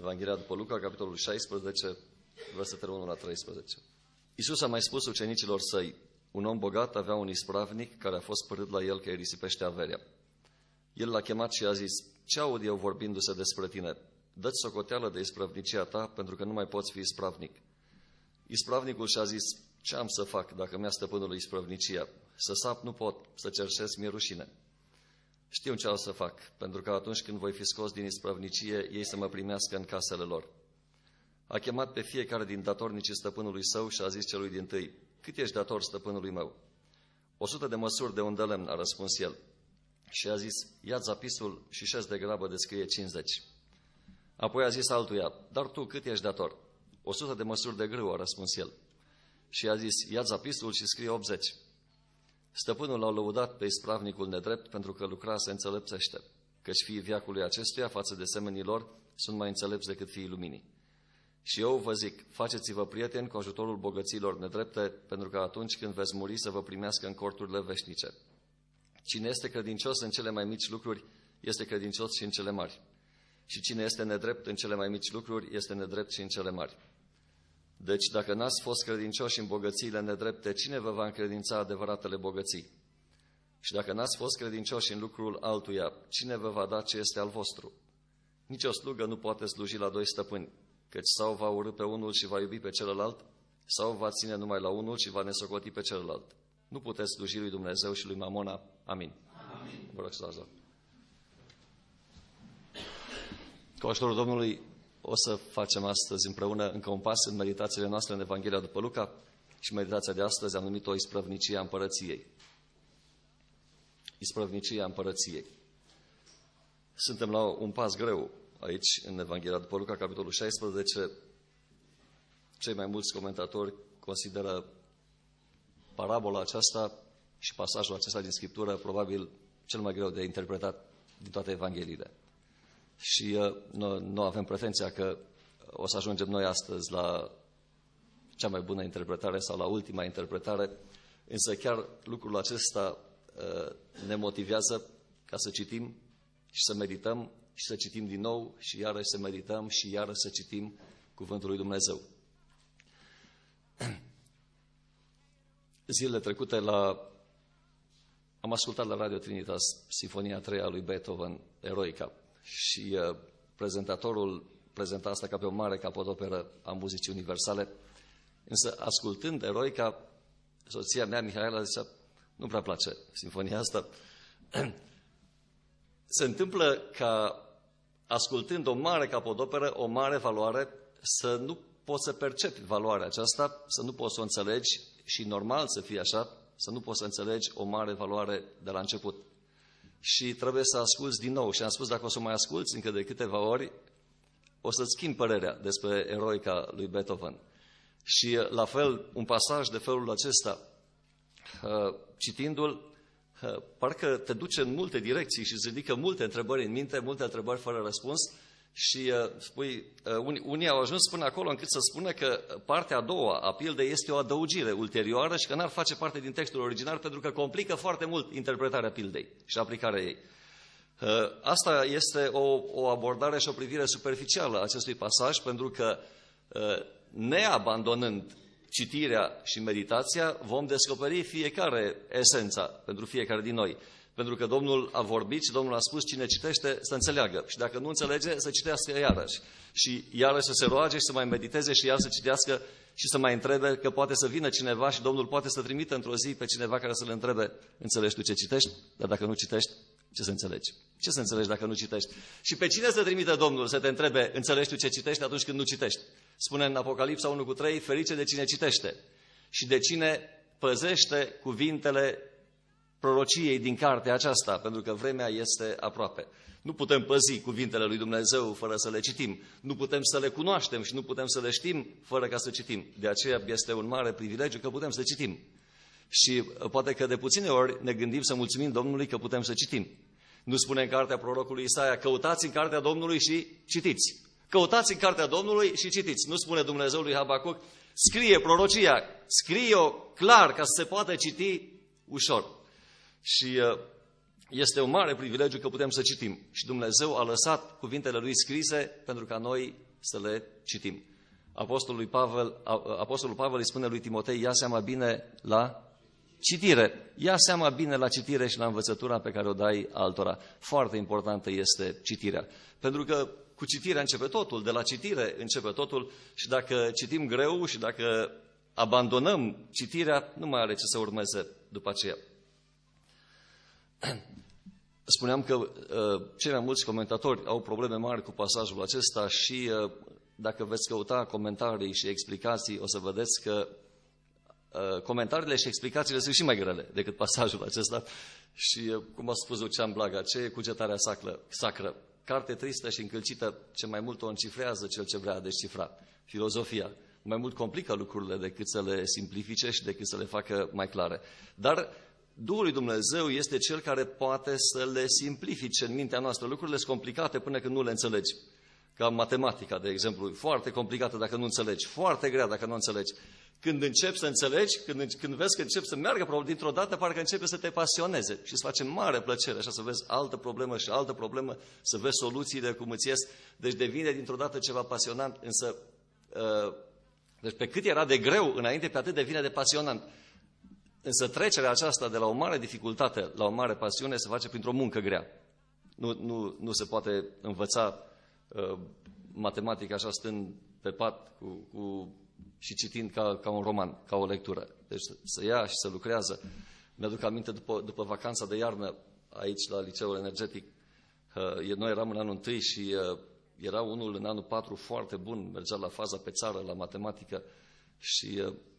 Evanghelia după Luca, capitolul 16, versetele 1 la 13. Iisus a mai spus ucenicilor săi: un om bogat avea un ispravnic care a fost părât la el că îi risipește averea. El l-a chemat și a zis: ce aud eu vorbindu-se despre tine? Dă-ți socoteală de ispravnicia ta, pentru că nu mai poți fi ispravnic. Ispravnicul și-a zis: ce am să fac dacă mi-a stăpânului ispravnicia? Să sap nu pot, să cerșesc mi-e rușine. Știu ce o să fac, pentru că atunci când voi fi scos din ispravnicie, ei să mă primească în casele lor. A chemat pe fiecare din datornicii stăpânului său și a zis celui dintâi: cât ești dator stăpânului meu? 100 de măsuri de un de lemn, a răspuns el. Și a zis: ia-ți apisul și șezi de grabă de scrie 50. Apoi a zis altuia: dar tu cât ești dator? 100 de măsuri de grâu, a răspuns el. Și a zis: ia-ți apisul și scrie 80. Stăpânul l-a lăudat pe ispravnicul nedrept pentru că lucra se înțelepțește, căci fiii veacului acestuia față de semenii lor sunt mai înțelepți decât fiii luminii. Și eu vă zic, faceți-vă prieteni cu ajutorul bogăților nedrepte, pentru că atunci când veți muri să vă primească în corturile veșnice. Cine este credincios în cele mai mici lucruri, este credincios și în cele mari. Și cine este nedrept în cele mai mici lucruri, este nedrept și în cele mari. Deci, dacă n-ați fost credincioși în bogățiile nedrepte, cine vă va încredința adevăratele bogății? Și dacă n-ați fost credincioși în lucrul altuia, cine vă va da ce este al vostru? Nici o slugă nu poate sluji la doi stăpâni, căci sau va urî pe unul și va iubi pe celălalt, sau va ține numai la unul și va nesocoti pe celălalt. Nu puteți sluji lui Dumnezeu și lui Mamona. Amin. Amin. Vă rog să dați loc. Cu ajutorul Domnului o să facem astăzi împreună încă un pas în meditațiile noastre în Evanghelia după Luca și meditația de astăzi am numit-o Isprăvnicia împărăției. Isprăvnicia împărăției. Suntem la un pas greu aici în Evanghelia după Luca, capitolul 16. Cei mai mulți comentatori consideră parabola aceasta și pasajul acesta din Scriptură probabil cel mai greu de interpretat din toate Evangheliile. Și nu avem pretenția că o să ajungem noi astăzi la cea mai bună interpretare sau la ultima interpretare, însă chiar lucrul acesta ne motivează ca să citim și să medităm și să citim din nou și iarăși să medităm și iarăși să citim Cuvântul lui Dumnezeu. Zilele trecute am ascultat la Radio Trinitas Sinfonia 3 a lui Beethoven, Eroica, și prezentatorul prezenta asta ca pe o mare capodoperă a muzicii universale, însă ascultând Eroica, soția mea, Mihaela, zicea: nu prea place sinfonia asta. Se întâmplă ca, ascultând o mare capodoperă, o mare valoare, să nu poți să percepi valoarea aceasta, să nu poți să o înțelegi și normal să fie așa, să nu poți să înțelegi o mare valoare de la început. Și trebuie să asculți din nou. Și am spus, dacă o să mai asculți încă de câteva ori, o să-ți schimbi părerea despre Eroica lui Beethoven. Și la fel, un pasaj de felul acesta, citindu-l, parcă te duce în multe direcții și îți ridică multe întrebări în minte, multe întrebări fără răspuns. Și spui, unii au ajuns până acolo încât să spună că partea a doua a pildei este o adăugire ulterioară și că n-ar face parte din textul original pentru că complică foarte mult interpretarea pildei și aplicarea ei. Asta este o abordare și o privire superficială a acestui pasaj, pentru că neabandonând citirea și meditația, vom descoperi fiecare esența pentru fiecare din noi. Pentru că Domnul a vorbit și Domnul a spus: cine citește să înțeleagă. Și dacă nu înțelege, să citească iarăși. Și iarăși să se roage și să mai mediteze și iar să citească și să mai întrebe, că poate să vină cineva și Domnul poate să trimită într-o zi pe cineva care să le întrebe: înțelegi tu ce citești? Dar dacă nu citești, ce să înțelegi? Ce să înțelegi dacă nu citești? Și pe cine să trimite Domnul să te întrebe: înțelegi tu ce citești atunci când nu citești? Spune în Apocalipsa 1:3: ferice de cine citește și de cine păzește cuvintele prorociei din cartea aceasta, pentru că vremea este aproape. Nu putem păzi cuvintele lui Dumnezeu fără să le citim. Nu putem să le cunoaștem și nu putem să le știm fără ca să citim. De aceea este un mare privilegiu că putem să citim. Și poate că de puține ori ne gândim să mulțumim Domnului că putem să citim. Nu spune în cartea prorocului Isaia: căutați în cartea Domnului și citiți. Căutați în cartea Domnului și citiți. Nu spune Dumnezeu lui Habacuc: scrie prorocia, scrie-o clar ca să se poată citi ușor. Și este un mare privilegiu că putem să citim. Și Dumnezeu a lăsat cuvintele Lui scrise pentru ca noi să le citim. Apostolul Pavel îi spune lui Timotei, ia seama bine la citire. Ia seama bine la citire și la învățătura pe care o dai altora. Foarte importantă este citirea. Pentru că cu citirea începe totul, de la citire începe totul și dacă citim greu și dacă abandonăm citirea, nu mai are ce să urmeze după aceea. Spuneam că cei mai mulți comentatori au probleme mari cu pasajul acesta și dacă veți căuta comentarii și explicații, o să vedeți că comentariile și explicațiile sunt și mai grele decât pasajul acesta. Și, cum a spus Lucian Blaga, ce e cugetarea sacră? Carte tristă și încălcită, ce mai mult o încifrează cel ce vrea a descifra. Filozofia mai mult complică lucrurile decât să le simplifice și decât să le facă mai clare. Dar Duhul lui Dumnezeu este cel care poate să le simplifice în mintea noastră. Lucrurile sunt complicate până când nu le înțelegi. Ca matematica, de exemplu, foarte complicată dacă nu înțelegi, foarte grea dacă nu înțelegi. Când începi să înțelegi, când vezi că începi să meargă, dintr-o dată parcă începe să te pasioneze și îți face mare plăcere, așa să vezi altă problemă și altă problemă, să vezi soluțiile cum îți ies. Deci devine dintr-o dată ceva pasionant, însă deci pe cât era de greu înainte, pe atât devine de pasionant. Însă trecerea aceasta de la o mare dificultate la o mare pasiune se face printr-o muncă grea. Nu se poate învăța matematica așa stând pe pat și citind ca un roman, ca o lectură. Deci să ia și să lucrează. Mi-aduc aminte după vacanța de iarnă aici la Liceul Energetic. Noi eram în anul 1 și era unul în anul 4 foarte bun, mergea la faza pe țară, la matematică și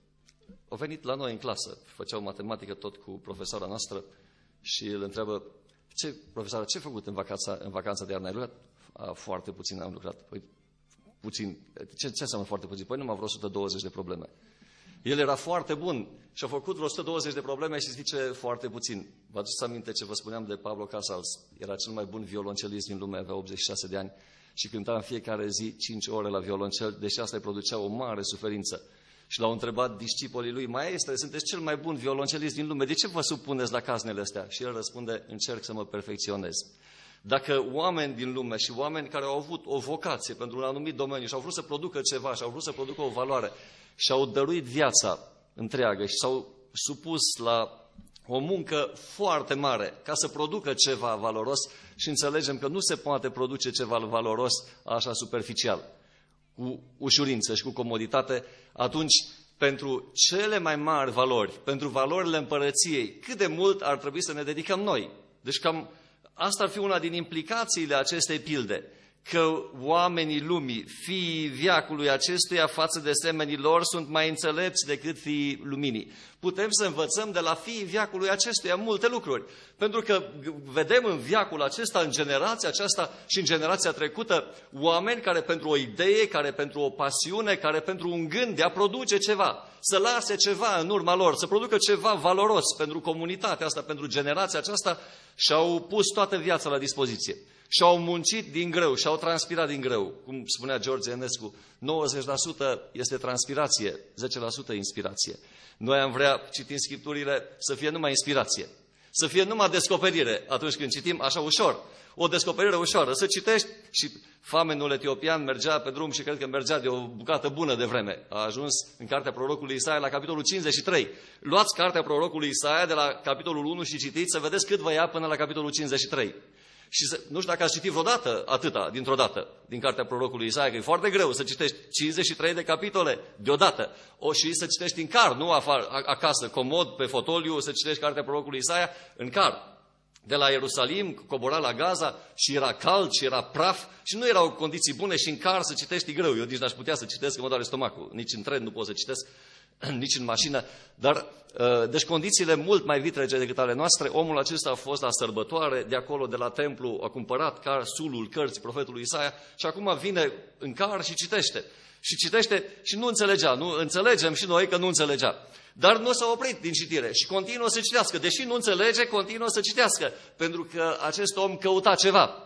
a venit la noi în clasă. Făceau matematică tot cu profesoara noastră și îl întreabă, profesoară, ce ai făcut în vacanța de iarnă? Ai lucrat? Foarte puțin am lucrat. Păi, puțin. Ce înseamnă foarte puțin? Păi numai vreo 120 de probleme. El era foarte bun și a făcut vreo 120 de probleme și zice foarte puțin. Vă aduceți aminte ce vă spuneam de Pablo Casals? Era cel mai bun violoncelist din lume, avea 86 de ani și cânta în fiecare zi 5 ore la violoncel, deși asta îi producea o mare suferință. Și l-au întrebat discipolii lui, maestre, sunteți cel mai bun violoncelist din lume, de ce vă supuneți la caznele astea? Și el răspunde, încerc să mă perfecționez. Dacă oameni din lume și oameni care au avut o vocație pentru un anumit domeniu și au vrut să producă ceva și au vrut să producă o valoare și au dăruit viața întreagă și s-au supus la o muncă foarte mare ca să producă ceva valoros și înțelegem că nu se poate produce ceva valoros așa superficial, cu ușurință și cu comoditate, atunci pentru cele mai mari valori, pentru valorile împărăției, cât de mult ar trebui să ne dedicăm noi. Deci cam asta ar fi una din implicațiile acestei pilde, că oamenii lumii, fiii veacului acestuia față de semenii lor, sunt mai înțelepți decât fiii luminii. Putem să învățăm de la fiii veacului acestuia multe lucruri, pentru că vedem în veacul acesta, în generația aceasta și în generația trecută, oameni care pentru o idee, care pentru o pasiune, care pentru un gând de a produce ceva, să lase ceva în urma lor, să producă ceva valoros pentru comunitatea asta, pentru generația aceasta, și-au pus toată viața la dispoziție. Și-au muncit din greu, și-au transpirat din greu. Cum spunea George Enescu, 90% este transpirație, 10% inspirație. Noi am vrea, citind Scripturile, să fie numai inspirație. Să fie numai descoperire atunci când citim așa ușor. O descoperire ușoară. Să citești și famenul etiopian mergea pe drum și cred că mergea de o bucată bună de vreme. A ajuns în cartea prorocului Isaia la capitolul 53. Luați cartea prorocului Isaia de la capitolul 1 și citiți să vedeți cât vă ia până la capitolul 53. Și nu știu dacă ați citit vreodată atâta, dintr-o dată, din cartea prorocului Isaia, că e foarte greu să citești 53 de capitole deodată. Și să citești în car, nu acasă, comod, pe fotoliu, să citești cartea prorocului Isaia în car. De la Ierusalim, cobora la Gaza și era cald și era praf și nu erau condiții bune și în car să citești greu. Eu nici n-aș putea să citesc, că mă doare stomacul. Nici în tren nu pot să citesc, nici în mașină. Dar, deci condițiile mult mai vitrege decât ale noastre. Omul acesta a fost la sărbătoare, de acolo, de la templu, a cumpărat sulul cărții profetului Isaia și acum vine în car și citește. Și citește și nu înțelegea. Nu înțelegem și noi că nu înțelegea. Dar nu s-a oprit din citire și continuă să citească. Deși nu înțelege, continuă să citească. Pentru că acest om căuta ceva.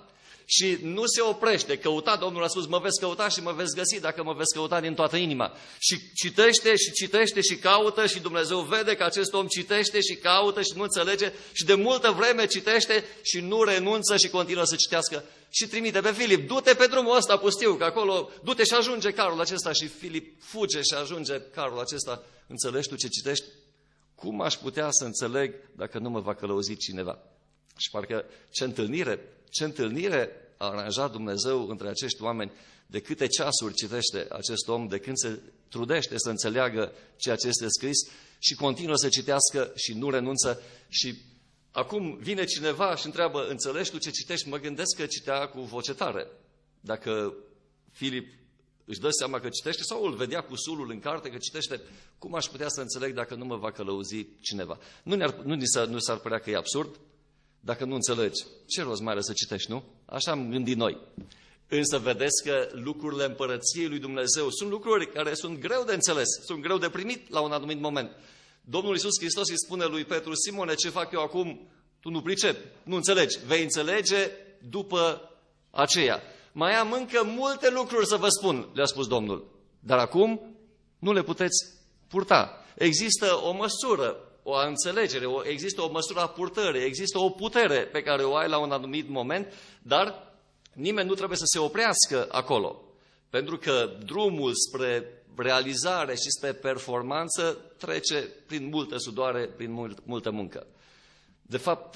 și nu se oprește. Căuta, Domnul a spus, mă veți căuta și mă veți găsi dacă mă veți căuta din toată inima. Și citește și citește și caută și Dumnezeu vede că acest om citește și caută și nu înțelege și de multă vreme citește și nu renunță și continuă să citească. Și trimite pe Filip, du-te pe drumul ăsta pustiu, că acolo, du-te și ajunge carul acesta. Și Filip fuge și ajunge carul acesta. Înțelegi tu ce citești? Cum aș putea să înțeleg dacă nu mă va călăuzi cineva? Și parcă ce întâlnire a aranjat Dumnezeu între acești oameni, de câte ceasuri citește acest om, de când se trudește să înțeleagă ceea ce este scris și continuă să citească și nu renunță. Și acum vine cineva și întreabă, înțelegi tu ce citești? Mă gândesc că citea cu voce tare. Dacă Filip își dă seama că citește sau îl vedea cu sulul în carte că citește, cum aș putea să înțeleg dacă nu mă va călăuzi cineva? Nu s-ar părea că e absurd? Dacă nu înțelegi, ce rost mai are să citești, nu? Așa am gândit noi. Însă vedeți că lucrurile împărăției lui Dumnezeu sunt lucruri care sunt greu de înțeles, sunt greu de primit la un anumit moment. Domnul Iisus Hristos îi spune lui Petru, Simone, ce fac eu acum? Tu nu pricepi, nu înțelegi. Vei înțelege după aceea. Mai am încă multe lucruri să vă spun, le-a spus Domnul. Dar acum nu le puteți purta. Există o măsură, o înțelegere, există o măsură a purtării, există o putere pe care o ai la un anumit moment, dar nimeni nu trebuie să se oprească acolo. Pentru că drumul spre realizare și spre performanță trece prin multă sudoare, prin multă muncă. De fapt,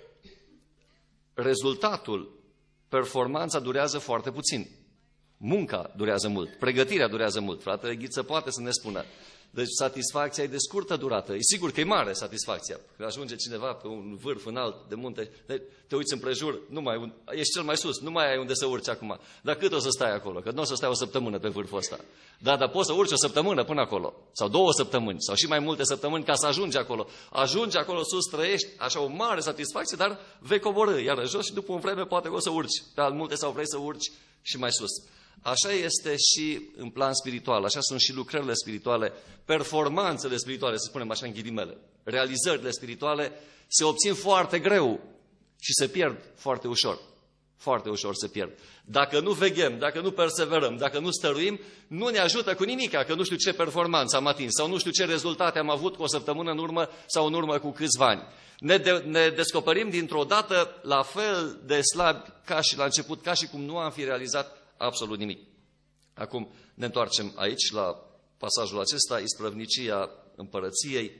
rezultatul, performanța durează foarte puțin. Munca durează mult, pregătirea durează mult. Fratele Ghiță poate să ne spună. Deci satisfacția e de scurtă durată. E sigur că e mare satisfacția. Când ajunge cineva pe un vârf înalt de munte, te uiți împrejur, ești cel mai sus, nu mai ai unde să urci acum. Dar cât o să stai acolo? Că nu o să stai o săptămână pe vârful ăsta. Dar poți să urci o săptămână până acolo. Sau 2 săptămâni, sau și mai multe săptămâni ca să ajungi acolo. Ajungi acolo sus, trăiești așa o mare satisfacție, dar vei coborî iară jos și după un vreme poate o să urci pe al multe sau vrei să urci și mai sus. Așa este și în plan spiritual, așa sunt și lucrările spirituale, performanțele spirituale, să spunem așa în ghilimele. Realizările spirituale se obțin foarte greu și se pierd foarte ușor. Foarte ușor se pierd. Dacă nu veghem, dacă nu perseverăm, dacă nu stăruim, nu ne ajută cu nimica, că nu știu ce performanță am atins sau nu știu ce rezultate am avut cu o săptămână în urmă sau în urmă cu câțiva ani. Ne descoperim dintr-o dată la fel de slabi ca și la început, ca și cum nu am fi realizat absolut nimic. Acum ne întoarcem aici la pasajul acesta, isprăvnicia împărăției.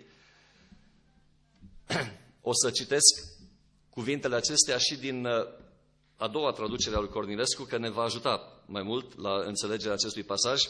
O să citesc cuvintele acestea și din a doua traducere a lui Cornilescu, că ne va ajuta mai mult la înțelegerea acestui pasaj,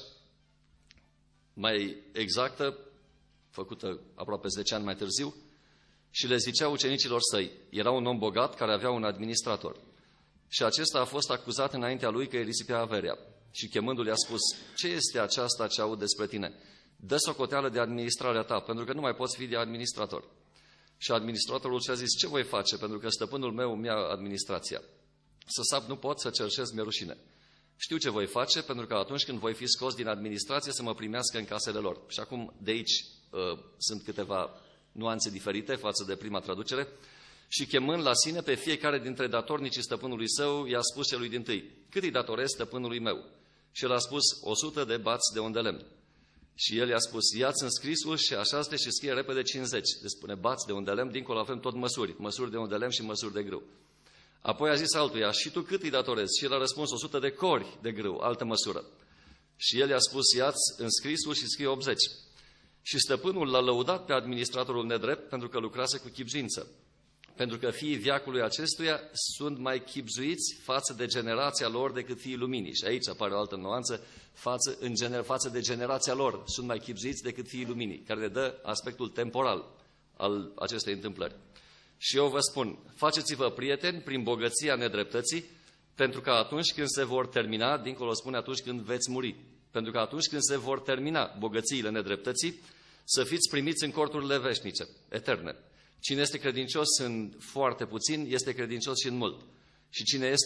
mai exactă, făcută aproape 10 ani mai târziu, și le zicea ucenicilor săi, era un om bogat care avea un administrator. Și acesta a fost acuzat înaintea lui că îi risipea averea. Și chemându-l i-a spus, ce este aceasta ce aud despre tine? Dă socoteală de administrarea ta, pentru că nu mai poți fi de administrator. Și administratorul și-a zis, ce voi face, pentru că stăpânul meu mi-a administrația? Să sap nu pot, să cerșesc mi-e rușine. Știu ce voi face, pentru că atunci când voi fi scos din administrație să mă primească în casele lor. Și acum de aici sunt câteva nuanțe diferite față de prima traducere. Și chemând la sine pe fiecare dintre datornicii stăpânului său, i-a spus celui dintâi, cât îi datorez stăpânului meu? Și el a spus, 100 de bați de un de lemn. Și el i-a spus, ia-ți înscrisul și așa-te și scrie repede 50. Deci spune, bați de un de lemn, dincolo avem tot măsuri de un de lemn și măsuri de grâu. Apoi a zis altuia, și tu cât îi datorezi? Și el a răspuns, 100 de cori de grâu, altă măsură. Și el i-a spus, ia-ți înscrisul și scrie 80. Și stăpânul l-a lăudat pe administratorul nedrept pentru că lucrase cu chibzuință. Pentru că fiii veacului acestuia sunt mai chibzuiți față de generația lor decât fiii luminii. Și aici apare o altă nuanță, față de generația lor sunt mai chibzuiți decât fiii luminii, care le dă aspectul temporal al acestei întâmplări. Și eu vă spun, faceți-vă prieteni prin bogăția nedreptății, pentru că atunci când se vor termina, dincolo spune atunci când veți muri, pentru că atunci când se vor termina bogățiile nedreptății, să fiți primiți în corturile veșnice, eterne. Cine este credincios în foarte puțin, este credincios și în mult. Și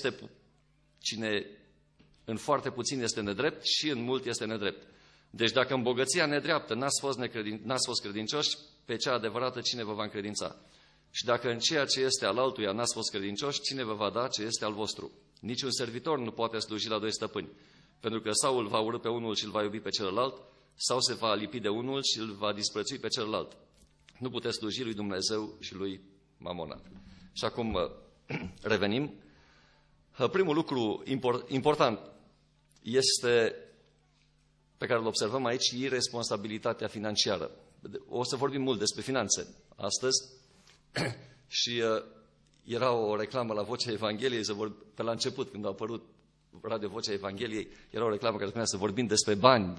cine în foarte puțin este nedrept și în mult este nedrept. Deci dacă în bogăția nedreaptă n-ați fost credincioși, pe cea adevărată cine vă va încredința? Și dacă în ceea ce este al altuia n-ați fost credincioși, cine vă va da ce este al vostru? Niciun servitor nu poate sluji la 2 stăpâni, pentru că sau îl va urî pe unul și îl va iubi pe celălalt, sau se va lipi de unul și îl va disprețui pe celălalt. Nu puteți sluji lui Dumnezeu și lui Mamona. Și acum revenim. Primul lucru important este, pe care îl observăm aici, iresponsabilitatea financiară. O să vorbim mult despre finanțe astăzi și era o reclamă la Vocea Evangheliei, pe la început, când a apărut Radio Vocea Evangheliei, era o reclamă care spunea să vorbim despre bani.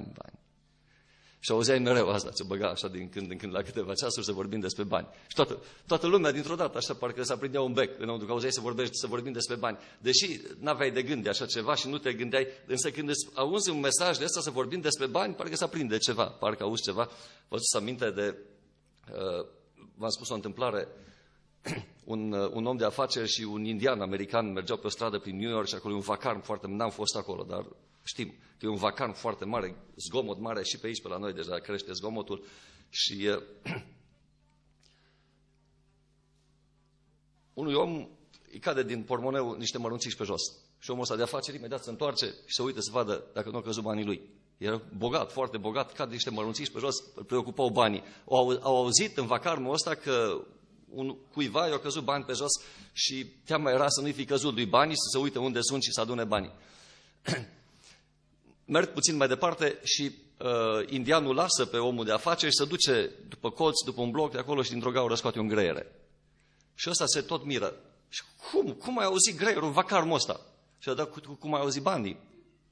Și auzeai mereu asta, ce băga așa din când în când la câteva ceasuri să vorbim despre bani. Și toată lumea dintr-o dată, așa parcă s-a prindea un bec înăuntru, că auzeai să vorbim despre bani. Deși n-aveai de gând de așa ceva și nu te gândeai, însă când auzi un mesaj de ăsta să vorbim despre bani, parcă s-a prinde ceva, parcă auzi ceva. Vă aduceți aminte de, v-am spus o întâmplare, un om de afaceri și un indian american mergeau pe o stradă prin New York și acolo e un vacarm foarte mare, n-am fost acolo, dar știm că e un vacarm foarte mare, zgomot mare și pe aici, pe la noi deja crește zgomotul și unui om îi cade din pormoneu niște mărunțiși pe jos și omul ăsta de afaceri imediat se întoarce și se uită să vadă dacă nu au căzut banii lui. Era bogat, foarte bogat, cade niște mărunțiși pe jos, îl preocupau banii. Au auzit în vacarmul ăsta că cuiva i-au căzut bani pe jos și teama era să nu-i fi căzut lui banii, să se uite unde sunt și să adune banii. Merg puțin mai departe și indianul lasă pe omul de afaceri și se duce după colț, după un bloc de acolo și dintr-o gaură scoate un greiere. Și ăsta se tot miră. Și cum ai auzit greierul, vacarmul ăsta? Și a dat cum ai auzit banii?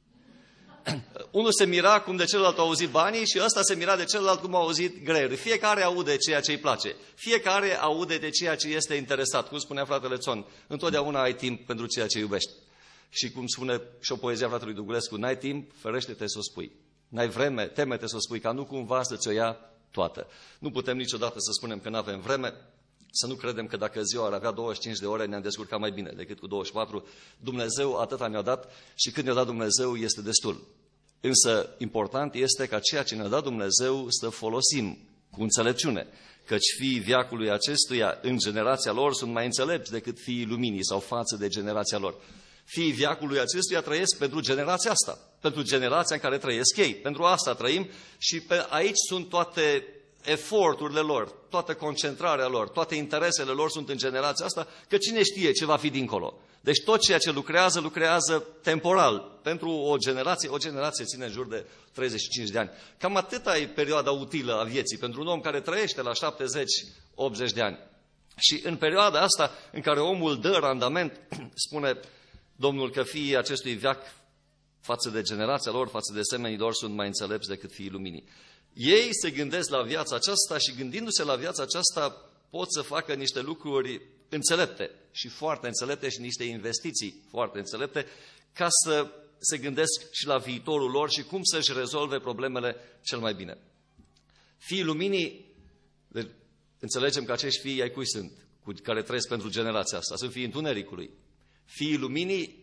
Unul se mira cum de celălalt a auzit banii și ăsta se mira de celălalt cum a auzit greierul. Fiecare aude ceea ce îi place. Fiecare aude de ceea ce este interesat. Cum spunea fratele Țon, întotdeauna ai timp pentru ceea ce iubești. Și cum spune și o poezie fratelui Dugulescu, n-ai timp, ferește-te să o spui. N-ai vreme, teme-te să o spui, ca nu cumva să ți-o ia toată. Nu putem niciodată să spunem că n-avem vreme, să nu credem că dacă ziua ar avea 25 de ore ne-am descurcat mai bine decât cu 24. Dumnezeu atâta ne-a dat și când ne-a dat Dumnezeu este destul. Însă important este ca ceea ce ne-a dat Dumnezeu să folosim cu înțelepciune, căci fiii veacului acestuia în generația lor sunt mai înțelepți decât fiii luminii sau față de generația lor. Fiii veacului acestuia trăiesc pentru generația asta, pentru generația în care trăiesc ei. Pentru asta trăim și aici sunt toate eforturile lor, toată concentrarea lor, toate interesele lor sunt în generația asta, că cine știe ce va fi dincolo. Deci tot ceea ce lucrează temporal. Pentru o generație ține în jur de 35 de ani. Cam atâta e perioada utilă a vieții pentru un om care trăiește la 70-80 de ani. Și în perioada asta în care omul dă randament, spune Domnul că fiii acestui veac față de generația lor, față de semenii lor, sunt mai înțelepți decât fiii luminii. Ei se gândesc la viața aceasta și gândindu-se la viața aceasta pot să facă niște lucruri înțelepte și foarte înțelepte și niște investiții foarte înțelepte ca să se gândesc și la viitorul lor și cum să-și rezolve problemele cel mai bine. Fiii luminii, înțelegem că acești fii ai cui sunt, care trăiesc pentru generația asta, sunt fiii întunericului. Fiii luminii,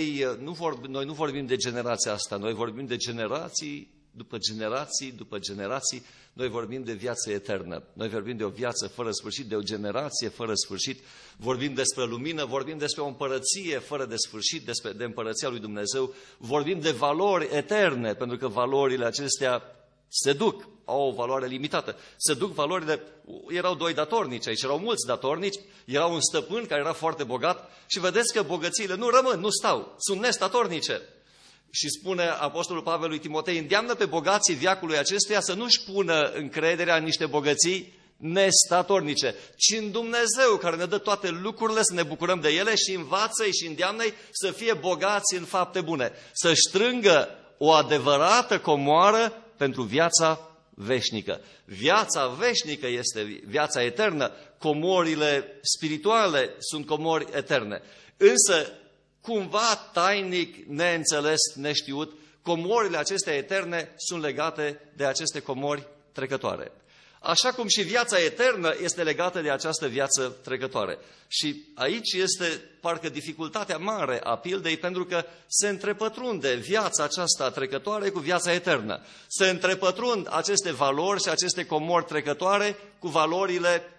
noi nu vorbim de generația asta, noi vorbim de generații după generații, după generații, noi vorbim de viață eternă. Noi vorbim de o viață fără sfârșit, de o generație fără sfârșit. Vorbim despre lumină, vorbim despre o împărăție fără de sfârșit, de împărăția lui Dumnezeu. Vorbim de valori eterne, pentru că valorile acestea se duc, au o valoare limitată. Se duc valorile, erau 2 datornici aici, erau mulți datornici, era un stăpân care era foarte bogat și vedeți că bogățiile nu rămân, nu stau, sunt nestatornice. Și spune Apostolul Pavel lui Timotei, îndeamnă pe bogații veacului acestuia să nu-și pună încrederea în niște bogății nestatornice, ci în Dumnezeu care ne dă toate lucrurile, să ne bucurăm de ele și învață-i și îndeamnă-i să fie bogați în fapte bune, să strângă o adevărată comoară pentru viața veșnică. Viața veșnică este viața eternă, comorile spirituale sunt comori eterne. Însă, cumva tainic, neînțeles, neștiut, comorile acestea eterne sunt legate de aceste comori trecătoare. Așa cum și viața eternă este legată de această viață trecătoare. Și aici este parcă dificultatea mare a pildei, pentru că se întrepătrunde viața aceasta trecătoare cu viața eternă. Se întrepătrund aceste valori și aceste comori trecătoare cu valorile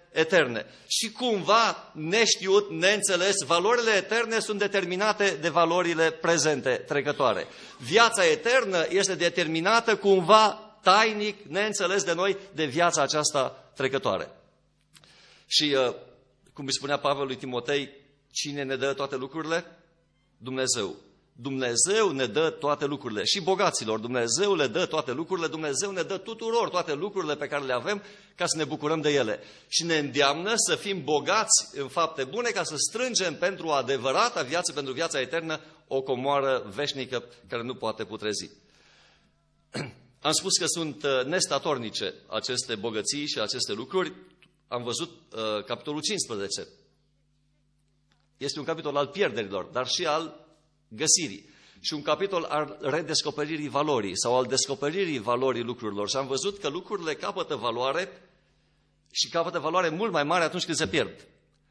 eterne. Și cumva, neștiut, neînțeles, valorile eterne sunt determinate de valorile prezente, trecătoare. Viața eternă este determinată cumva tainic, neînțeles de noi, de viața aceasta trecătoare. Și, cum îi spunea Pavel lui Timotei, cine ne dă toate lucrurile? Dumnezeu. Dumnezeu ne dă toate lucrurile. Și bogaților, Dumnezeu le dă toate lucrurile, Dumnezeu ne dă tuturor toate lucrurile pe care le avem ca să ne bucurăm de ele. Și ne îndeamnă să fim bogați în fapte bune, ca să strângem pentru adevărata viață, pentru viața eternă, o comoară veșnică care nu poate putrezi. Am spus că sunt nestatornice aceste bogății și aceste lucruri. Am văzut capitolul 15. Este un capitol al pierderilor, dar și al găsirii. Și un capitol al redescoperirii valorii sau al descoperirii valorii lucrurilor. Și am văzut că lucrurile capătă valoare și capătă valoare mult mai mare atunci când se pierd.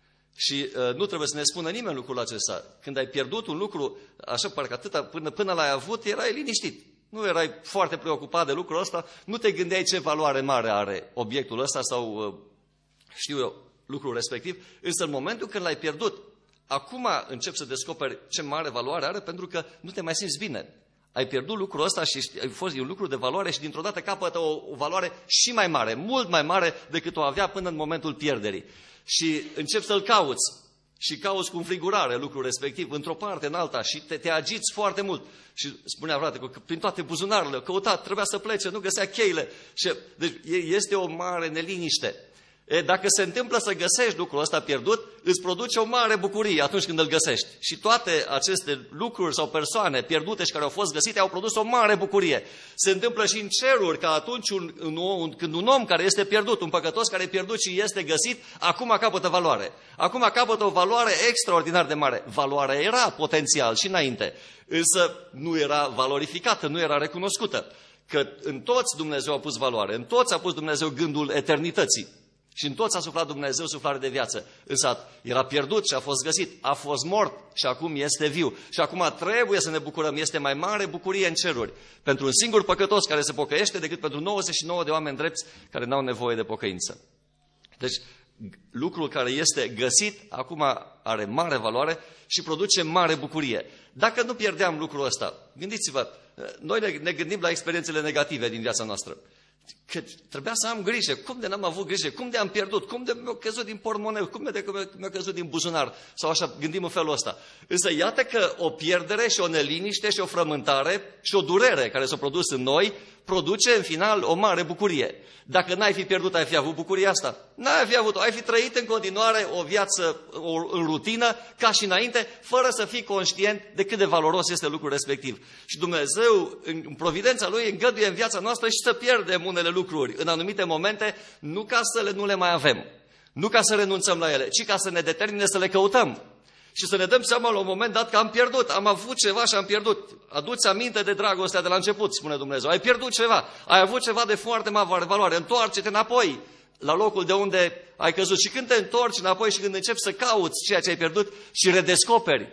Și nu trebuie să ne spună nimeni lucrul acesta. Când ai pierdut un lucru, așa parcă atâta, până l-ai avut, erai liniștit. Nu erai foarte preocupat de lucrul ăsta, nu te gândeai ce valoare mare are obiectul ăsta sau, știu eu, lucrul respectiv. Însă în momentul când l-ai pierdut, acum începi să descoperi ce mare valoare are, pentru că nu te mai simți bine. Ai pierdut lucrul ăsta și a fost un lucru de valoare și dintr-o dată capătă o valoare și mai mare, mult mai mare decât o avea până în momentul pierderii. Și începi să-l cauți și cauți cu înfrigurare lucrul respectiv, într-o parte, în alta, și te agiți foarte mult. Și spunea frate, că prin toate buzunarele, căutat, trebuia să plece, nu găsea cheile. Și, deci este o mare neliniște. Dacă se întâmplă să găsești lucrul ăsta pierdut, îți produce o mare bucurie atunci când îl găsești. Și toate aceste lucruri sau persoane pierdute și care au fost găsite au produs o mare bucurie. Se întâmplă și în ceruri, că atunci când un om care este pierdut, un păcătos care e pierdut și este găsit, acum capătă valoare. Acum capătă o valoare extraordinar de mare. Valoarea era potențial și înainte, însă nu era valorificată, nu era recunoscută. Că în toți Dumnezeu a pus valoare, în toți a pus Dumnezeu gândul eternității. Și în toți a suflat Dumnezeu suflare de viață. Însă era pierdut și a fost găsit, a fost mort și acum este viu. Și acum trebuie să ne bucurăm. Este mai mare bucurie în ceruri pentru un singur păcătos care se pocăiește decât pentru 99 de oameni drepți care n-au nevoie de pocăință. Deci lucrul care este găsit acum are mare valoare și produce mare bucurie. Dacă nu pierdeam lucrul ăsta, gândiți-vă, noi ne gândim la experiențele negative din viața noastră. Că trebuia să am grijă. Cum de n-am avut grijă? Cum de am pierdut? Cum de mi-a căzut din portmoneu? Cum de mi-a căzut din buzunar? Sau așa, gândim în felul ăsta. Însă iată că o pierdere și o neliniște și o frământare și o durere care s-a produs în noi produce în final o mare bucurie. Dacă n-ai fi pierdut, ai fi avut bucuria asta? N-ai fi avut-o. Ai fi trăit în continuare o viață în rutină, ca și înainte, fără să fii conștient de cât de valoros este lucrul respectiv. Și Dumnezeu, în providența Lui, îngăduie în viața noastră și să pierdem unele lucruri în anumite momente, nu ca să nu le mai avem, nu ca să renunțăm la ele, ci ca să ne determine să le căutăm. Și să ne dăm seama la un moment dat că am pierdut, am avut ceva și am pierdut. Adu-ți aminte de dragostea de la început, spune Dumnezeu. Ai pierdut ceva, ai avut ceva de foarte mare valoare. Întoarce-te înapoi la locul de unde ai căzut. Și când te întorci înapoi și când începi să cauți ceea ce ai pierdut și redescoperi,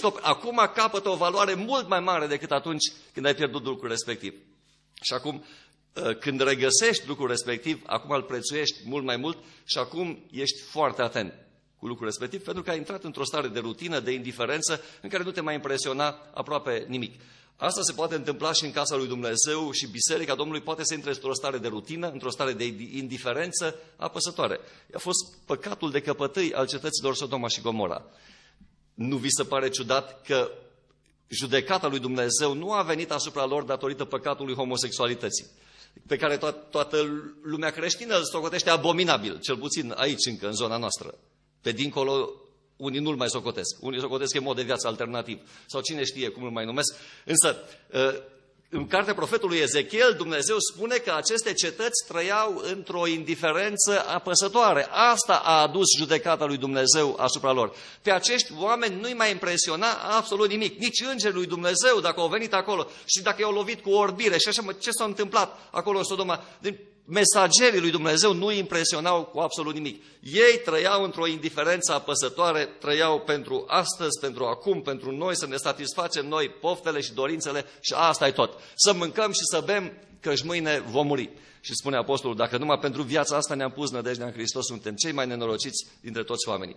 acum capătă o valoare mult mai mare decât atunci când ai pierdut lucrul respectiv. Și acum, când regăsești lucrul respectiv, acum îl prețuiești mult mai mult și acum ești foarte atent cu lucrul respectiv, pentru că ai intrat într-o stare de rutină, de indiferență, în care nu te mai impresiona aproape nimic. Asta se poate întâmpla și în casa lui Dumnezeu și Biserica Domnului poate să intre într-o stare de rutină, într-o stare de indiferență apăsătoare. A fost păcatul de căpătâi al cetăților Sodoma și Gomora. Nu vi se pare ciudat că judecata lui Dumnezeu nu a venit asupra lor datorită păcatului homosexualității, pe care toată lumea creștină îl socotește abominabil, cel puțin aici încă, în zona noastră. Pe dincolo, unii nu-l mai socotesc. Unii socotesc în mod de viață alternativ. Sau cine știe cum îl mai numesc. Însă, în cartea profetului Ezechiel, Dumnezeu spune că aceste cetăți trăiau într-o indiferență apăsătoare. Asta a adus judecata lui Dumnezeu asupra lor. Pe acești oameni nu-i mai impresiona absolut nimic. Nici îngerii lui Dumnezeu, dacă au venit acolo și dacă i-au lovit cu orbire și așa, ce s-a întâmplat acolo în Sodoma. mesagerii lui Dumnezeu nu îi impresionau cu absolut nimic. Ei trăiau într-o indiferență apăsătoare, trăiau pentru astăzi, pentru acum, pentru noi, să ne satisfacem noi poftele și dorințele și asta e tot. Să mâncăm și să bem, căci mâine vom muri. Și spune apostolul, dacă numai pentru viața asta ne-am pus nădejdea în Hristos, suntem cei mai nenorociți dintre toți oamenii.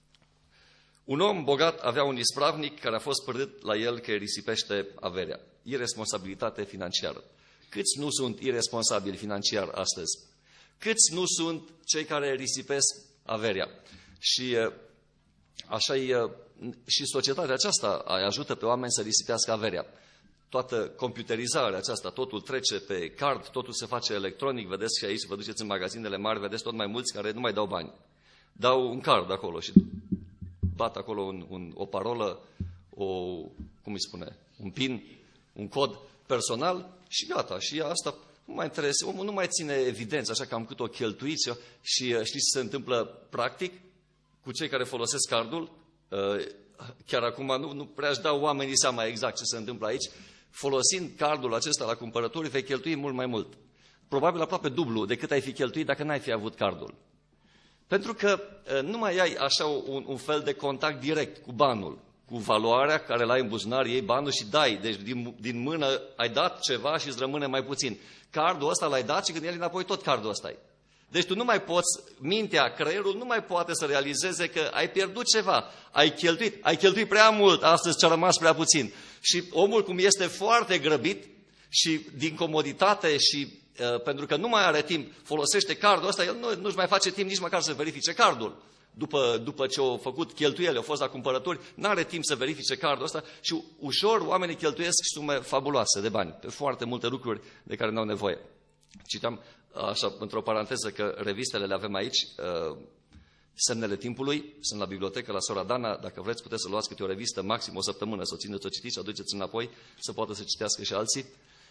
Un om bogat avea un ispravnic care a fost pârât la el că îi risipește averea. Iresponsabilitate financiară. Câți nu sunt irresponsabili financiar astăzi? Câți nu sunt cei care risipesc averea? Și așa și societatea aceasta ajută pe oameni să risipească averea. Toată computerizarea aceasta, totul trece pe card, totul se face electronic, vedeți și aici, vă duceți în magazinele mari, vedeți tot mai mulți care nu mai dau bani. Dau un card acolo și bat acolo o parolă, cum îi spune, un PIN, un cod personal și gata. Și asta nu mai interesează, omul nu mai ține evidență, așa că am cât o cheltuiți și știți ce se întâmplă practic cu cei care folosesc cardul? Chiar acum nu prea își dau oamenii seama exact ce se întâmplă aici. Folosind cardul acesta la cumpărături, vei cheltui mult mai mult. Probabil aproape dublu decât ai fi cheltuit dacă n-ai fi avut cardul. Pentru că nu mai ai așa un fel de contact direct cu banul, cu valoarea care l-ai în buzunar, iei banul și dai. Deci din mână ai dat ceva și îți rămâne mai puțin. Cardul ăsta l-ai dat și când el înapoi tot cardul ăsta e. Deci tu nu mai poți, mintea, creierul nu mai poate să realizeze că ai pierdut ceva, ai cheltuit prea mult, astăzi ți-a rămas prea puțin. Și omul, cum este foarte grăbit și din comoditate și pentru că nu mai are timp, folosește cardul ăsta, el nu-și mai face timp nici măcar să verifice cardul. După ce au făcut cheltuieli, au fost la cumpărături, n-are timp să verifice cardul ăsta și ușor oamenii cheltuiesc sume fabuloase de bani pe foarte multe lucruri de care n-au nevoie. Citeam așa, într-o paranteză, că revistele le avem aici, Semnele Timpului, sunt la bibliotecă, la sora Dana, dacă vreți puteți să luați câte o revistă, maxim o săptămână, să o țineți, o citiți, o aduceți înapoi, să poată să citească și alții.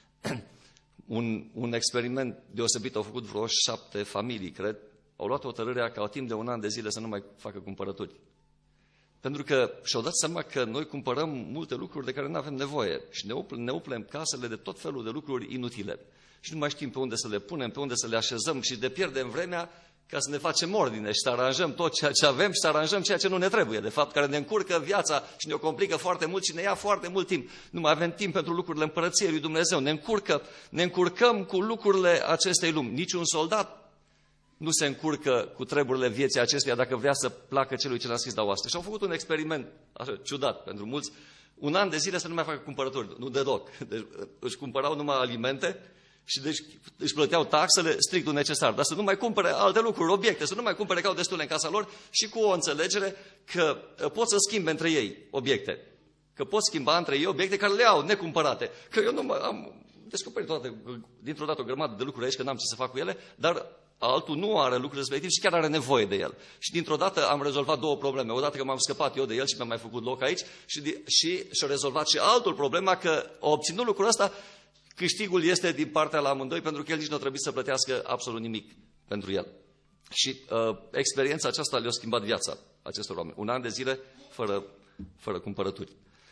Un experiment deosebit, au făcut vreo 7 familii, cred, au luat hotărârea ca timp de 1 an de zile să nu mai facă cumpărături. Pentru că și-au dat seama că noi cumpărăm multe lucruri de care nu avem nevoie și ne uplem casele de tot felul de lucruri inutile. Și nu mai știm pe unde să le punem, pe unde să le așezăm și de pierdem vremea ca să ne facem ordine și să aranjăm tot ceea ce avem și să aranjăm ceea ce nu ne trebuie, de fapt, care ne încurcă viața și ne o complică foarte mult și ne ia foarte mult timp. Nu mai avem timp pentru lucrurile împărăției lui Dumnezeu. Ne încurcăm cu lucrurile acestei lumi. Niciun soldat nu se încurcă cu treburile vieții acesteia dacă vrea să placă celui ce l-a scris la oaste. Și au făcut un experiment așa, ciudat pentru mulți. 1 an de zile să nu mai facă cumpărături, nu deloc. Deci, își cumpărau numai alimente și deci își plăteau taxele strictul necesar, dar să nu mai cumpere alte lucruri, obiecte, să nu mai cumpere că au destule în casa lor și cu o înțelegere că pot să schimbe între ei obiecte. Că pot schimba între ei obiecte care le au necumpărate. Că eu nu am descoperit dintr-o dată o grămadă de lucruri aici, că n-am ce să fac cu ele, dar altul nu are lucrul respectiv și chiar are nevoie de el. Și dintr-o dată am rezolvat 2 probleme. Odată că m-am scăpat eu de el și mi-am mai făcut loc aici și-a rezolvat și altul problema că a obținut lucrul ăsta, câștigul este din partea la amândoi, pentru că el nici nu trebuie să plătească absolut nimic pentru el. Și experiența aceasta le-a schimbat viața acestor oameni. 1 an de zile fără cumpărături.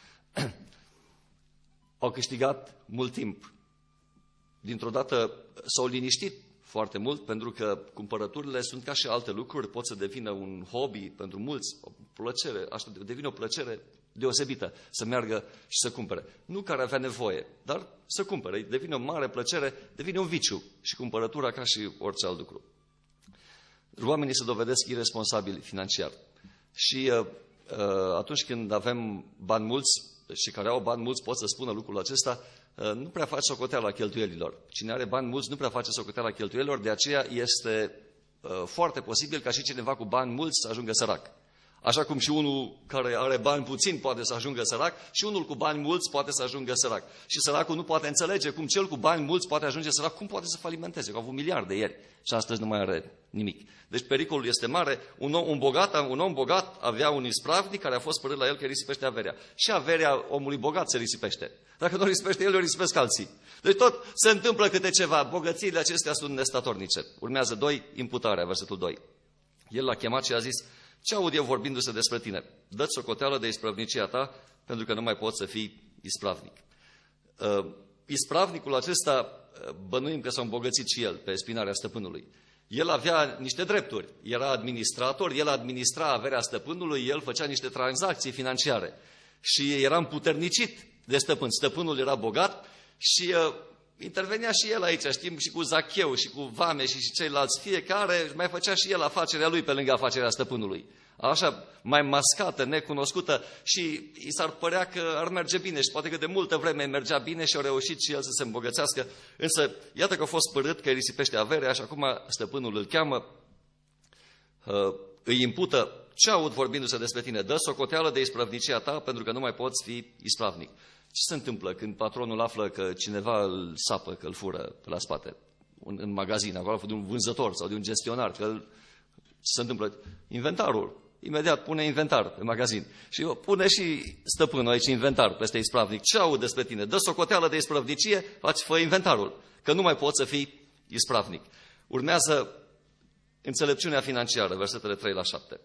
Au câștigat mult timp. Dintr-o dată s-au liniștit foarte mult, pentru că cumpărăturile sunt ca și alte lucruri, pot să devină un hobby pentru mulți, o plăcere, așa devine o plăcere deosebită să meargă și să cumpere. Nu care avea nevoie, dar să cumpere. Devine o mare plăcere, devine un viciu și cumpărătura ca și orice alt lucru. Oamenii se dovedesc irresponsabili financiar. Și atunci când avem bani mulți și care au bani mulți pot să spună lucrul acesta, nu prea face socoteala cheltuielilor. Cine are bani mulți nu prea face socoteala cheltuielilor, de aceea este foarte posibil ca și cineva cu bani mulți să ajungă sărac. Așa cum și unul care are bani puțini poate să ajungă sărac, și unul cu bani mulți poate să ajungă sărac. Și săracul nu poate înțelege cum cel cu bani mulți poate ajunge sărac, cum poate să falimenteze, că au avut miliarde ieri și astăzi nu mai are nimic. Deci pericolul este mare. Un om bogat avea un ispravnic care a fost părât la el că risipește averea. Și averea omului bogat se risipește. Dacă nu risipește el, o risipesc alții. Deci tot se întâmplă câte ceva. Bogățiile acestea sunt nestatornice. Urmează 2, imputarea, versetul 2. El l-a chemat și a zis: ce aud eu vorbindu-se despre tine? Dă-ți socoteală de ispravnicia ta, pentru că nu mai poți să fii ispravnic. Ispravnicul acesta bănuim că s-a îmbogățit și el pe spinarea stăpânului. El avea niște drepturi, era administrator, el administra averea stăpânului, el făcea niște tranzacții financiare și era împuternicit de stăpân. Stăpânul era bogat și intervenea și el aici, știm, și cu Zacheu, și cu Vame și ceilalți, fiecare mai făcea și el afacerea lui pe lângă afacerea stăpânului. Așa, mai mascată, necunoscută și i s-ar părea că ar merge bine și poate că de multă vreme mergea bine și au reușit și el să se îmbogățească. Însă, iată că a fost părât, că îi risipește averea și acum stăpânul îl cheamă, îi impută ce aud vorbindu-se despre tine, dă socoteală de ispravnicia ta pentru că nu mai poți fi ispravnic. Ce se întâmplă când patronul află că cineva îl sapă, că îl fură pe la spate, în magazin, acolo de un vânzător sau de un gestionar, că se întâmplă inventarul. Imediat pune inventar pe magazin. Și pune și stăpânul aici inventar peste ispravnic. Ce aud despre tine? Dă socoteală de ispravnicie, fă inventarul, că nu mai poți să fii ispravnic. Urmează înțelepciunea financiară, versetele 3 la 7.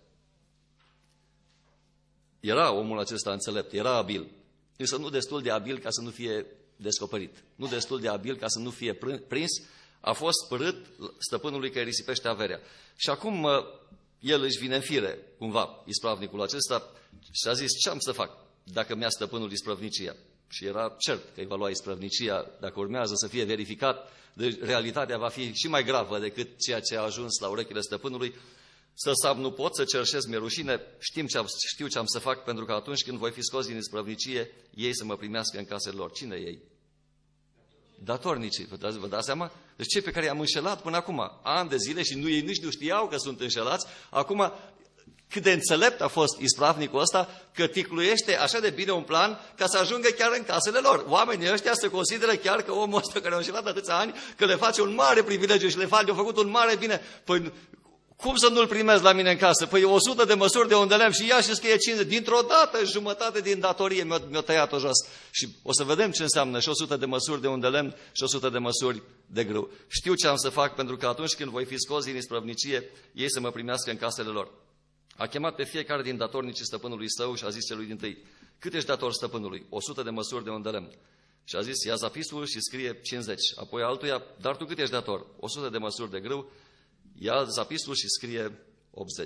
Era omul acesta înțelept, era abil, însă nu destul de abil ca să nu fie descoperit, nu destul de abil ca să nu fie prins, a fost părât stăpânului că îi risipește averea. Și acum el își vine în fire, cumva, ispravnicul acesta, și a zis, ce am să fac dacă mi-a stăpânul ispravnicia? Și era cert că îi va lua ispravnicia, dacă urmează să fie verificat, deci realitatea va fi și mai gravă decât ceea ce a ajuns la urechile stăpânului. Să sap nu pot, să cerșesc mi-e rușine, știu ce am să fac, pentru că atunci când voi fi scos din ispravnicie, ei să mă primească în casele lor. Cine ei? Datornicii, vă dați seama? Deci cei pe care i-am înșelat până acum, ani de zile și ei nici nu știau că sunt înșelați, acum cât de înțelept a fost ispravnicul ăsta, că ticluiește așa de bine un plan ca să ajungă chiar în casele lor. Oamenii ăștia se consideră chiar că omul ăsta care a înșelat atâția ani, că le face un mare privilegiu și le-a făcut un mare bine. Păi cum să nu-l primesc la mine în casă? Păi 100 de măsuri de unde lemn și ia și scrie 50. Dintr-o dată, jumătate din datorie mi-a tăiat-o jos. Și o să vedem ce înseamnă și 100 de măsuri de unde lemn și 100 de măsuri de grâu. Știu ce am să fac, pentru că atunci când voi fi scos din ispravnicie, ei să mă primească în casele lor. A chemat pe fiecare din datornicii stăpânului său și a zis celui dintâi, cât ești dator stăpânului? 100 de măsuri de unde lemn. Și a zis, ia zapisul și scrie 50. Apoi altuia, dar tu cât ești dator? 100 de măsuri de grâu. Ia zapisul și scrie 80.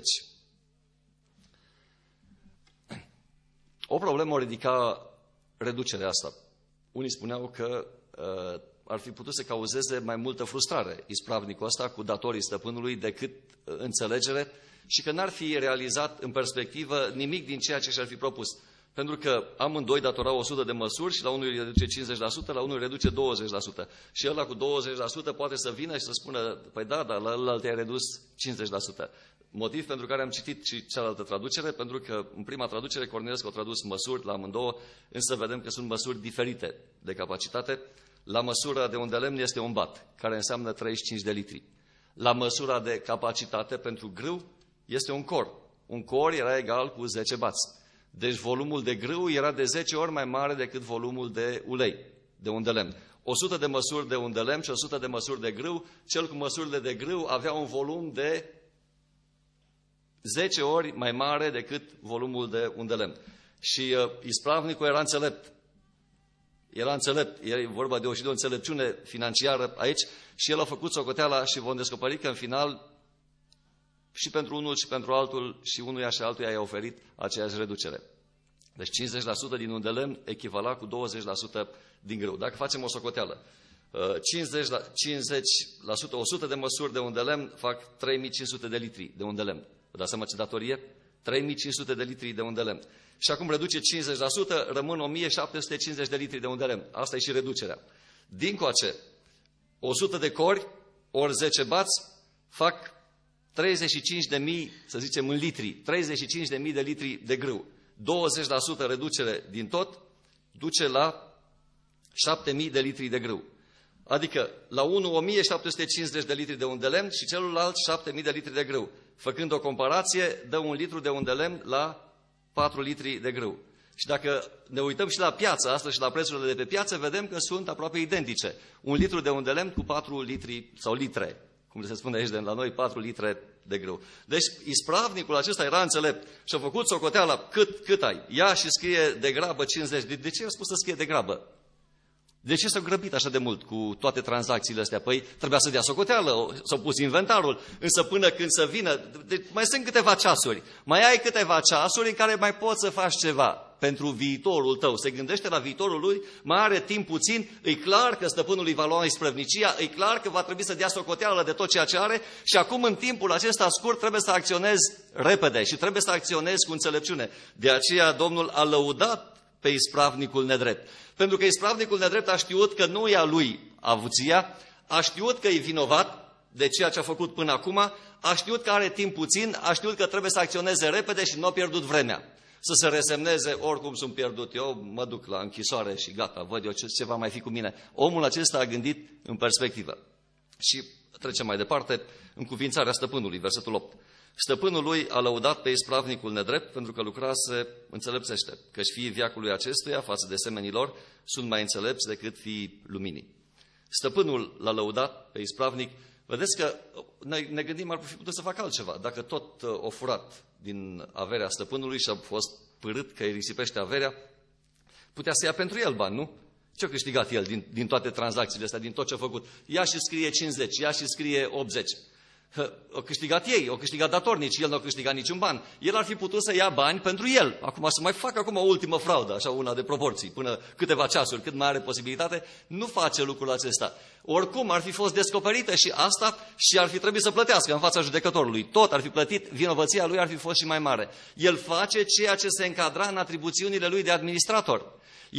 O problemă o ridica reducerea asta. Unii spuneau că ar fi putut să cauzeze mai multă frustrare ispravnicul ăsta cu datorii stăpânului decât înțelegere și că n-ar fi realizat în perspectivă nimic din ceea ce și-ar fi propus. Pentru că amândoi datorau 100 de măsuri și la unul îi reduce 50%, la unul îi reduce 20%. Și ăla cu 20% poate să vină și să spună, păi da, dar la ălalt i-ai redus 50%. Motiv pentru care am citit și cealaltă traducere, pentru că în prima traducere Cornilescu a tradus măsuri la amândouă, însă vedem că sunt măsuri diferite de capacitate. La măsura de unde lemn este un bat, care înseamnă 35 de litri. La măsura de capacitate pentru grâu este un cor. Un cor era egal cu 10 bați. Deci volumul de grâu era de 10 ori mai mare decât volumul de ulei, de unde lemn. 100 de măsuri de unde lemn și 100 de măsuri de grâu, cel cu măsurile de grâu avea un volum de 10 ori mai mare decât volumul de unde lemn. Și ispravnicul era înțelept. Era înțelept, era vorba de o înțelepciune financiară aici și el a făcut socoteala și vom descoperi că în final și pentru unul și pentru altul și unuia și altuia i-a oferit aceeași reducere. Deci 50% din unde lemn echivala cu 20% din grâu. Dacă facem o socoteală, 50%, 100 de măsuri de unde lemn fac 3500 de litri de unde lemn. Vă dați seama ce datorie? 3500 de litri de unde lemn. Și acum reduce 50%, rămân 1750 de litri de unde lemn. Asta e și reducerea. Dincoace, 100 de cori ori 10 bați fac 35.000, să zicem în litri, 35.000 de litri de grâu. 20% reducere din tot duce la 7.000 de litri de grâu. Adică la unul 1.750 de litri de unde lemn și celălalt 7.000 de litri de grâu. Făcând o comparație, dă un litru de unde lemn la 4 litri de grâu. Și dacă ne uităm și la piață, astăzi și la prețurile de pe piață, vedem că sunt aproape identice. Un litru de unde lemn cu 4 litri sau litre, cum se spune aici la noi, 4 litre de grâu. Deci ispravnicul acesta era înțelept și a făcut socoteala cât ai. Ia și scrie de grabă 50. De ce a spus să scrie de grabă? De ce s-a grăbit așa de mult cu toate tranzacțiile astea? Păi trebuia să dea socoteală, s-a pus inventarul, însă până când să vină, mai sunt câteva ceasuri. Mai ai câteva ceasuri în care mai poți să faci ceva pentru viitorul tău. Se gândește la viitorul lui, mai are timp puțin, e clar că stăpânul îi va lua isprăvnicia, e clar că va trebui să dea socoteală de tot ceea ce are și acum în timpul acesta scurt trebuie să acționezi repede și trebuie să acționezi cu înțelepciune. De aceea Domnul a lăudat pe ispravnicul nedrept. Pentru că ispravnicul nedrept a știut că nu e a lui avuția, a știut că e vinovat de ceea ce a făcut până acum, a știut că are timp puțin, a știut că trebuie să acționeze repede și nu a pierdut vremea. Să se resemneze, oricum sunt pierdut eu, mă duc la închisoare și gata, văd eu ce va mai fi cu mine. Omul acesta a gândit în perspectivă. Și trecem mai departe, în cuvințarea stăpânului, versetul 8. Stăpânul lui a lăudat pe ispravnicul nedrept pentru că lucrase înțelepțește, căci fiii veacului acestuia, față de semenilor, sunt mai înțelepți decât fiii luminii. Stăpânul l-a lăudat pe ispravnic. Vedeți că ne gândim, ar fi putut să facă altceva. Dacă tot o furat din averea stăpânului și a fost pârât că îi risipește averea, putea să ia pentru el bani, nu? Ce-a câștigat el din toate tranzacțiile astea, din tot ce a făcut? Ia și scrie 50, ia și scrie 80. O câștigat ei, o câștigat datornici, el nu a câștigat niciun ban. El ar fi putut să ia bani pentru el. Acum să mai facă o ultimă fraudă, așa una de proporții, până câteva ceasuri, cât mai are posibilitate, nu face lucrul acesta. Oricum ar fi fost descoperită și asta și ar fi trebuit să plătească în fața judecătorului. Tot ar fi plătit, vinovăția lui ar fi fost și mai mare. El face ceea ce se încadra în atribuțiunile lui de administrator.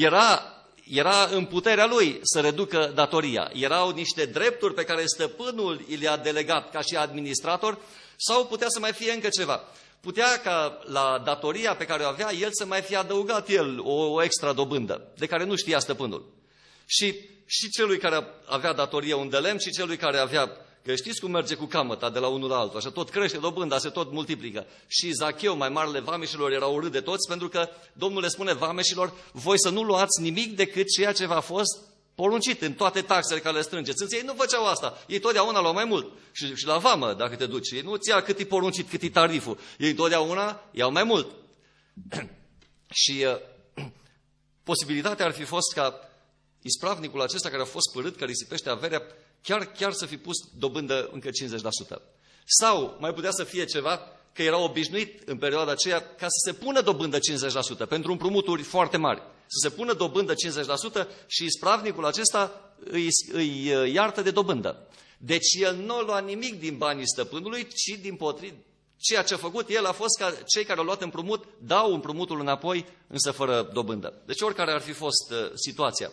Era în puterea lui să reducă datoria. Erau niște drepturi pe care stăpânul i le-a delegat ca și administrator sau putea să mai fie încă ceva. Putea ca la datoria pe care o avea el să mai fie adăugat el o extra dobândă de care nu știa stăpânul. Și celui care avea datorie un de lemn și celui care avea, că știți cum merge cu camăta de la unul la altul, așa tot crește dobânda, se tot multiplică. Și Zacheu, mai marele vameșilor, era urât de toți, pentru că Domnul le spune vameșilor, voi să nu luați nimic decât ceea ce v-a fost poruncit în toate taxele care le strângeți. Însă ei nu făceau asta, ei totdeauna luau mai mult. Și la vamă, dacă te duci, ei nu-ți ia cât e poruncit, cât e tariful. Ei totdeauna iau mai mult. Și posibilitatea ar fi fost ca ispravnicul acesta care a fost pârât, care risipește averea, chiar să fi pus dobândă încă 50%. Sau mai putea să fie ceva că era obișnuit în perioada aceea ca să se pună dobândă 50% pentru împrumuturi foarte mari. Să se pună dobândă 50% și ispravnicul acesta îi iartă de dobândă. Deci el nu lua nimic din banii stăpânului, ci dimpotrivă. Ceea ce a făcut el a fost ca cei care au luat împrumut dau împrumutul înapoi, însă fără dobândă. Deci oricare ar fi fost situația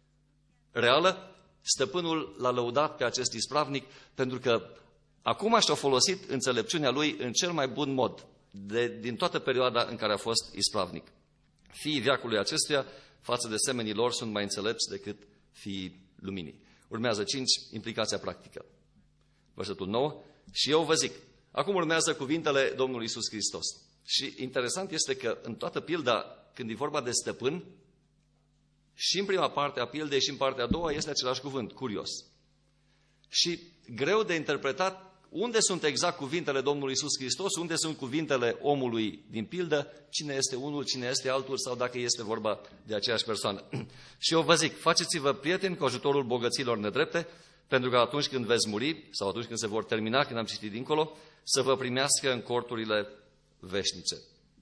reală, stăpânul l-a lăudat pe acest ispravnic pentru că acum și-a folosit înțelepciunea lui în cel mai bun mod din toată perioada în care a fost ispravnic. Fiii veacului acestuia, față de semenii lor, sunt mai înțelepți decât fiii luminii. Urmează 5, implicația practică. Versetul 9. Și eu vă zic, acum urmează cuvintele Domnului Iisus Hristos. Și interesant este că în toată pilda, când e vorba de stăpân, și în prima parte a pildei și în partea a doua este același cuvânt, curios. Și greu de interpretat unde sunt exact cuvintele Domnului Iisus Hristos, unde sunt cuvintele omului din pildă, cine este unul, cine este altul sau dacă este vorba de aceeași persoană. Și eu vă zic, faceți-vă prieteni cu ajutorul bogăților nedrepte, pentru că atunci când veți muri sau atunci când se vor termina, când am citit dincolo, să vă primească în corturile veșnice.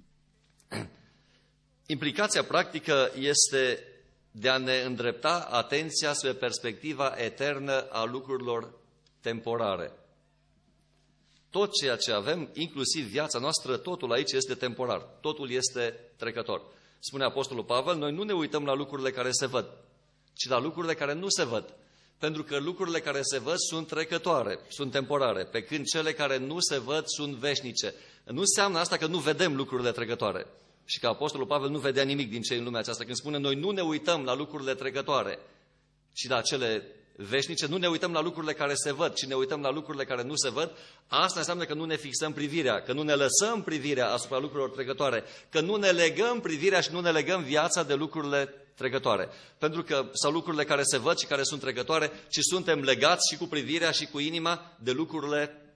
Implicația practică este de a ne îndrepta atenția spre perspectiva eternă a lucrurilor temporare. Tot ceea ce avem, inclusiv viața noastră, totul aici este temporar, totul este trecător. Spune Apostolul Pavel, noi nu ne uităm la lucrurile care se văd, ci la lucrurile care nu se văd. Pentru că lucrurile care se văd sunt trecătoare, sunt temporare, pe când cele care nu se văd sunt veșnice. Nu înseamnă asta că nu vedem lucrurile trecătoare. Și că Apostolul Pavel nu vedea nimic din ce în lumea aceasta. Când spune, noi nu ne uităm la lucrurile trecătoare, ci la cele veșnice, nu ne uităm la lucrurile care se văd, ci ne uităm la lucrurile care nu se văd, asta înseamnă că nu ne fixăm privirea, că nu ne lăsăm privirea asupra lucrurilor trecătoare, că nu ne legăm privirea și nu ne legăm viața de lucrurile trecătoare. Pentru că sau lucrurile care se văd și care sunt trecătoare, ci suntem legați și cu privirea și cu inima de lucrurile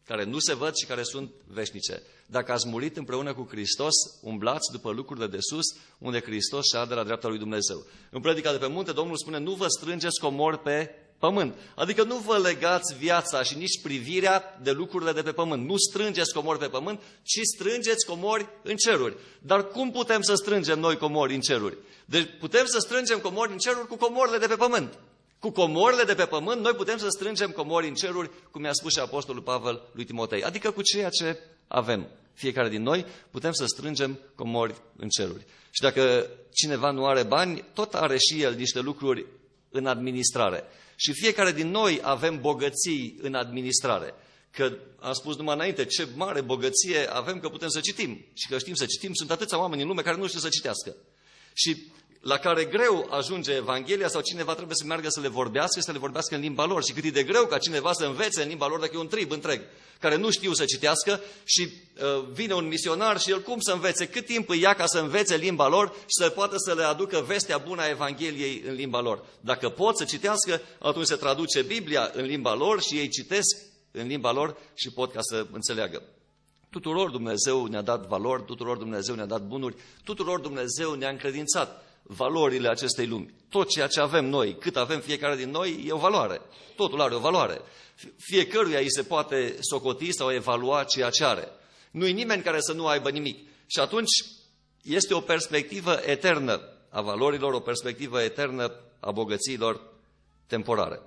care nu se văd și care sunt veșnice. Dacă ați murit împreună cu Hristos, umblați după lucrurile de sus, unde Hristos șade la dreapta lui Dumnezeu. În predica de pe munte, Domnul spune, nu vă strângeți comori pe pământ. Adică nu vă legați viața și nici privirea de lucrurile de pe pământ. Nu strângeți comori pe pământ, ci strângeți comori în ceruri. Dar cum putem să strângem noi comori în ceruri? Deci putem să strângem comori în ceruri cu comorile de pe pământ. Cu comorile de pe pământ, noi putem să strângem comori în ceruri, cum i-a spus și Apostolul Pavel lui Timotei. Adică cu ceea ce avem. Fiecare din noi putem să strângem comori în ceruri. Și dacă cineva nu are bani, tot are și el niște lucruri în administrare. Și fiecare din noi avem bogății în administrare. Că am spus numai înainte, ce mare bogăție avem că putem să citim. Și că știm să citim, sunt atâția oameni în lume care nu știu să citească. Și la care greu ajunge Evanghelia sau cineva trebuie să meargă să le vorbească în limba lor. Și cât e de greu ca cineva să învețe în limba lor, dacă e un trib întreg care nu știu să citească și vine un misionar și el cum să învețe, cât timp îi ia ca să învețe limba lor și să poată să le aducă vestea bună a Evangheliei în limba lor. Dacă pot să citească, atunci se traduce Biblia în limba lor și ei citesc în limba lor și pot ca să înțeleagă. Tuturor Dumnezeu ne-a dat valori, tuturor Dumnezeu ne-a dat bunuri, tuturor Dumnezeu ne-a încredințat valorile acestei lumi. Tot ceea ce avem noi, cât avem fiecare din noi, e o valoare. Totul are o valoare. Fiecăruia îi se poate socoti sau evalua ceea ce are. Nu-i nimeni care să nu aibă nimic. Și atunci este o perspectivă eternă a valorilor, o perspectivă eternă a bogățiilor temporare.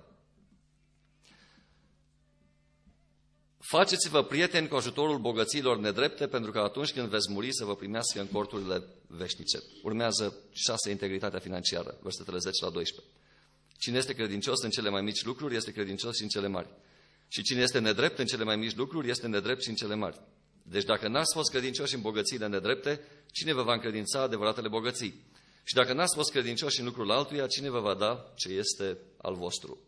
Faceți-vă prieteni cu ajutorul bogățiilor nedrepte, pentru că atunci când veți muri să vă primească în corturile veșnice. Urmează 6, integritatea financiară, versetele 10 la 12. Cine este credincios în cele mai mici lucruri, este credincios și în cele mari. Și cine este nedrept în cele mai mici lucruri, este nedrept și în cele mari. Deci dacă n-ați fost credincioși în bogățiile nedrepte, cine vă va încredința adevăratele bogății? Și dacă n-ați fost credincioși în lucrul altuia, cine vă va da ce este al vostru?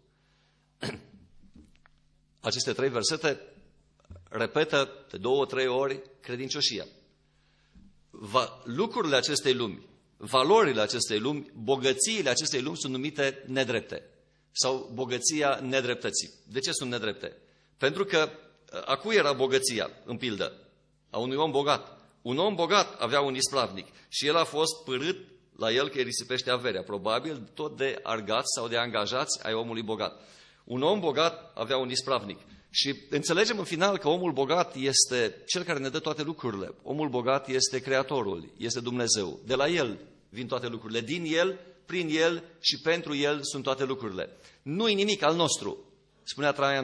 Aceste 3 versete repetă de 2-3 ori credincioșia. Lucrurile acestei lumi, valorile acestei lumi, bogățiile acestei lumi sunt numite nedrepte sau bogăția nedreptății. De ce sunt nedrepte? Pentru că a cui era bogăția, în pildă? A unui om bogat. Un om bogat avea un ispravnic și el a fost pârât la el că îi risipește averea, probabil tot de argați sau de angajați ai omului bogat. Un om bogat avea un ispravnic. Și înțelegem în final că omul bogat este cel care ne dă toate lucrurile. Omul bogat este Creatorul, este Dumnezeu. De la El vin toate lucrurile. Din El, prin El și pentru El sunt toate lucrurile. Nu-i nimic al nostru, spunea Traian